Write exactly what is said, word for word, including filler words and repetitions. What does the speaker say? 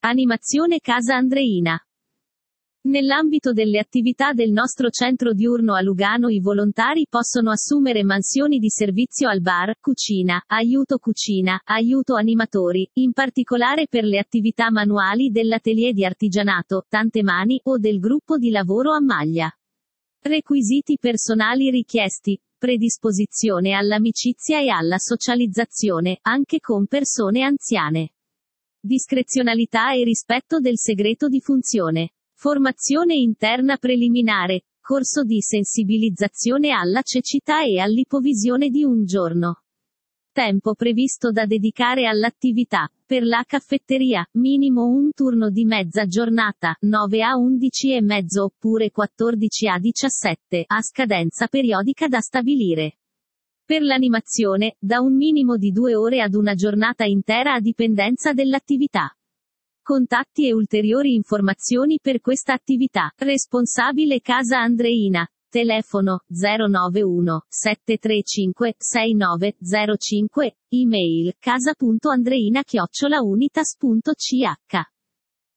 Animazione Casa Andreina. Nell'ambito delle attività del nostro centro diurno a Lugano i volontari possono assumere mansioni di servizio al bar, cucina, aiuto cucina, aiuto animatori, in particolare per le attività manuali dell'atelier di artigianato, tante mani, o del gruppo di lavoro a maglia. Requisiti personali richiesti. Predisposizione all'amicizia e alla socializzazione, anche con persone anziane. Discrezionalità e rispetto del segreto di funzione. Formazione interna preliminare. Corso di sensibilizzazione alla cecità e all'ipovisione di un giorno. Tempo previsto da dedicare all'attività. Per la caffetteria, minimo un turno di mezza giornata, nove a undici e mezzo oppure quattordici a diciassette, a scadenza periodica da stabilire. Per l'animazione, da un minimo di due ore ad una giornata intera a dipendenza dell'attività. Contatti e ulteriori informazioni per questa attività. Responsabile Casa Andreina. Telefono zero nove uno sette tre cinque sei nove zero cinque. Email casa punto andreina chiocciola unitas punto c h.